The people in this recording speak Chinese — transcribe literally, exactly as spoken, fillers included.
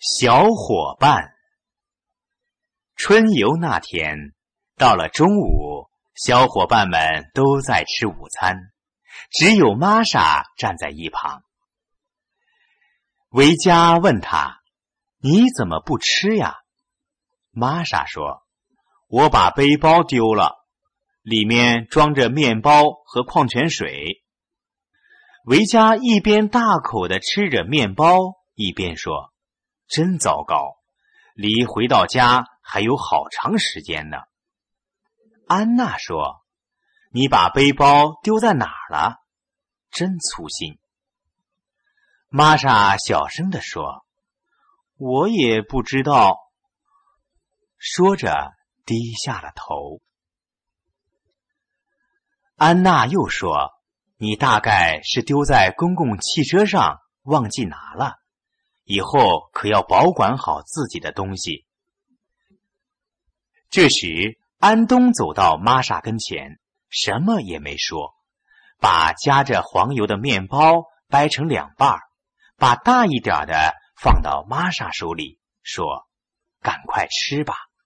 小伙伴。春游那天，到了中午，小伙伴们都在吃午餐，只有玛莎站在一旁。维嘉问他：“你怎么不吃呀？”玛莎说：“我把背包丢了，里面装着面包和矿泉水。”维嘉一边大口地吃着面包，一边说：“真糟糕，离回到家还有好长时间呢。”安娜说：“你把背包丢在哪儿了？真粗心。”玛莎小声地说：“我也不知道。”说着低下了头。安娜又说：“你大概是丢在公共汽车上，忘记拿了，以后可要保管好自己的东西。”这时安东走到玛莎跟前，什么也没说，把夹着黄油的面包掰成两半，把大一点的放到玛莎手里，说：“赶快吃吧。”